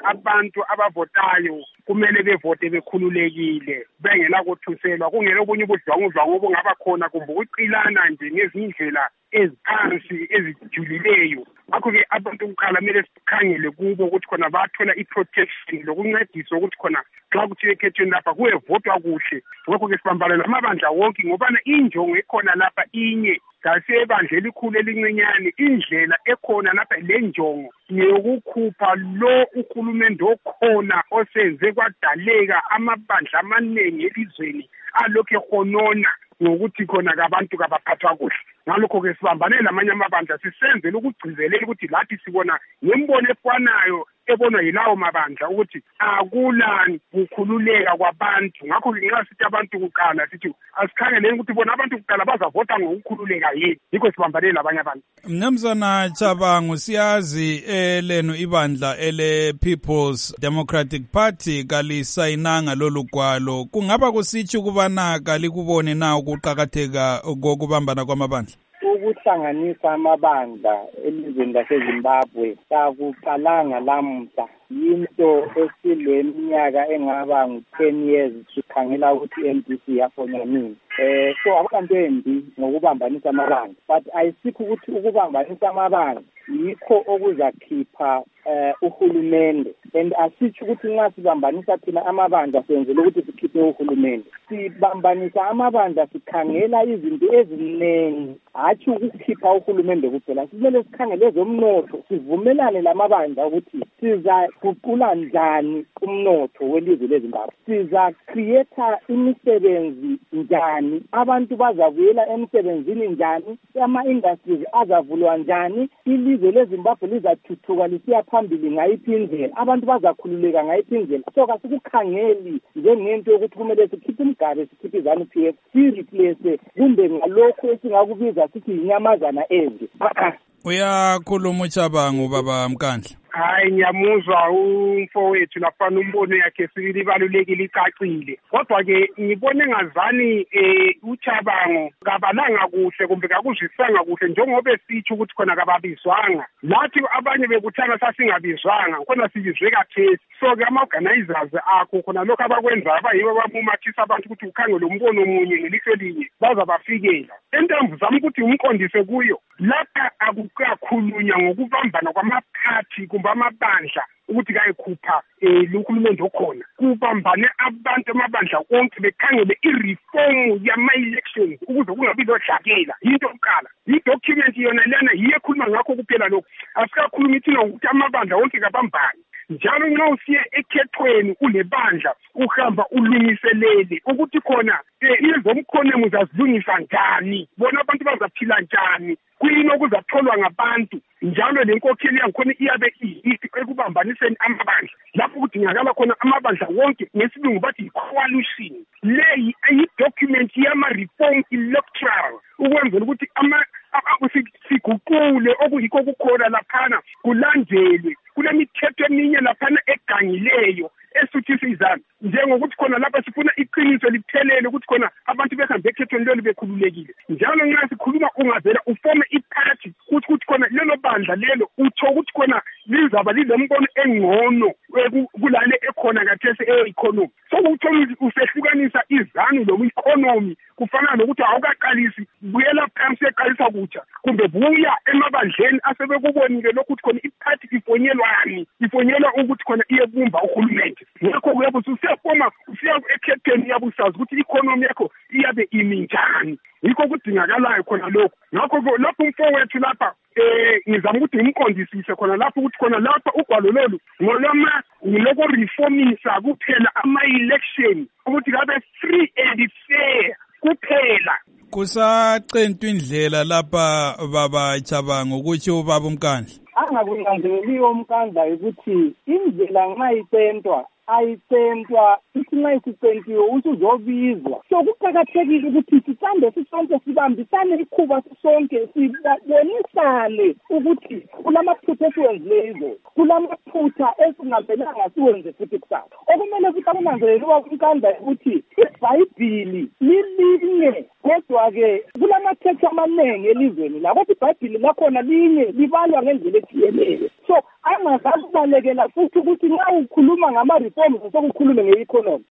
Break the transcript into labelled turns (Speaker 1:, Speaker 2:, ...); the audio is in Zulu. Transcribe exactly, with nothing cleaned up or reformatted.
Speaker 1: abantu abavotayo kumele bevote bekhululekile bengela kuthuselwa kungela obunye ubudlwangudlwangu obungaba khona kumbe ukuqilana nje ngezindlela eziphansi ezijulileyo. Ngakho-ke abantu kuqala kumele sikhangele kubo ukuthi khona bathola i-protection lokuncediswa ukuthi khona xa kuthiwe ekhethweni lapha kuyevotwa kuhle. Ngakho-ke sibambana namabandla wonke ngobana injongo ekhona lapha inye ngasebandla elikhulu elincinyane. Indlela ekhona lapha le njongo yokukhupha lo uhulumende okhona osenze kwadaleka amabandla amaningi elizweni alokhu ehonona ngokuthi khona kabantu kabaphathwa kuhle. Ngalokho-ke sibambane lamanye amabandla sisenzele ukugcizelela ukuthi lathi sibona nembono efanayo ebonwa yilawo mabandla ukuthi akulani kukhululeka kwabantu. Ngakho-ke nxa sithi abantu kuqala sithi asikhangeleni ukuthi bona abantu kuqala bazavota ngokukhululeka yini. Yikho sibambane labanye abantu.
Speaker 2: Mnumzana Chabangu, siyazi elenu ibandla ele People's Democratic Party kalisayinanga lolu gwalo. Kungaba kusitsho ukubana kalikubone na ukuqakatheka kokubambana kwamabandla?
Speaker 3: Ukuhlanganisa amabandla elizweni laseZimbabwe kakuqalanga lamuhla. Yinto esileminyaka engaba ngu-ten years sikhangela ukuthi i-M D C yafonya nini. Eh so akulanto embi ngokubambanisa amabandla, but ayisikho ukuthi ukubambanisa amabandla yikho okuzakhipha eh uhulumende. And asitsho ukuthi nxa sibambanisa thina amabandla senzele ukuthi sikhiphe uhulumende. Sibambanisa amabandla sikhangela izinto eziningi, hatshi ukukhipha uhulumende kuphela. Kumele sikhangele ezomnotho, sivumelane lamabandla ukuthi siza kuqula njani umnotho welizwe leZimbabwe, siza create imisebenzi njani, abantu bazabuyela emsebenzini njani, ama-industries azavulwa njani, ilizwe leZimbabwe lizathuthuka lisiya phambili ngayiphi indlela, abantu bazakhululeka ngayiphi indlela. So kasikukhangeli njengento yokuthi kumele sikhiphe imigari sikhiphe izanu P F si-replace kumbe ngalokho esingakubiza sithi inyamazana ezi.
Speaker 2: Uyakhuluma uChabangu baba Mkandla.
Speaker 1: Hayi ngiyamuzwa umfowethu lafana umbono yakhe sibili balulekile icacile. Kodwa ke ngibone ngazani eh uChabangu kabalanga kuhle kumbe kakuzwisanga kuhle njengoba esitsho ukuthi khona kababizwanga. Lathi abanye bekuthana sasingabizwanga khona sibizwe kathesi. So ke ama organizers akho khona lokho abakwenza abayibo bamumathisa abantu ukuthi ukhangele umbono omunye ngelihlo linye bazabafikela. Entamvu zami ukuthi umqondise kuyo lapha akukakhulunywa ngokubambana kwamaphathi kumbe amabandla ukuthi kayikhupha eh lukhulumende okhona. Kubambane abantu amabandla konke bekhangele i-reform yama-elections ukuze kungabi lodlakela. Yinto yokuqala. I-document yona lena yiye ekhuluma ngakho kuphela lokho. Asikakhuluma ithina ukuthi amabandla wonke kabambane. Njalo nxa usiye ekhethweni ulebandla uhamba ulungiselele ukuthi khona izomkhonemo uzazilungisa njani, bona abantu bazaphila njani, kuyini okuzatholwa ngabantu. Njalo lenkokheli yangikhona iyabe iyithi ekubambaniseni amabandla lapho kudingakala khona amabandla wonke ngesilungu bathi i-coalition. Le yi-document yama-reform electoral ukwenzela ukuthi siguqule okuyikho kukhona laphana kulandelwe. Kulemithetho eminye laphana egangileyo esuthi sizana njengokuthi khona lapha sifuna iqiniso liphelele ukuthi khona abantu behambe ekhethweni lelo bekhululekile. Njalo nxa sikhuluma ungavela ufome iparty ukuthi ukuthi khona lelo bandla lelo utho ukuthi khona lizaba lilembono engcono kulale ekhona kathesi e-economy. So ukuthi usehlukanisa izanu lo-economy kufana nokuthi awukaqalisi buyela phansi eqalisa kutsha kumbe buya emabandleni asebekubonile lokhu ukuthi khona iparty ifonyelwani ifonyelwa ukuthi khona iyebumba uhulumende. Ngakho kuyabe usiyafoma usiya ekhetheni yabe usazi ukuthi i-economy yakho iyabe imi njani. Yikho kudingakalayo khona lokho. Ngakho lapho umfowethu lapha eh ngizama ukuthi ngimqondisise khona lapho ukuthi khona lapha ugwalo lolu ngolama ngiloko reformisa kuphela ama-election ukuthi kabe free and fair kuphela.
Speaker 2: Kusacentwa indlela lapha baba Chabangu ukuthi ubaba Mkandla.
Speaker 3: Angakunanzeleliyo umkandla ukuthi indlela nxa icentwa ayicentwa ithi nxa isicentiwe usuzobizwa. So kuqakathekile ukuthi sithande sisonke sibambisane ikhuba sisonke sibonisane ukuthi kulamaphutha esiwenzileyo, kulamaphutha esingamelanga siwenze futhi kusasa. Okumele ukuthi akunanzeleliwa umkandla ukuthi iBhayibhili lilinye kodwa-ke kulamatheksti amaningi elizweni la kodwa iBhayibhili lakhona linye libalwa ngendlela ethiyeleyo. so angazakubalekela futhi ukuthi nxa ukhuluma ngama-reforms sokukhulume nge-economy.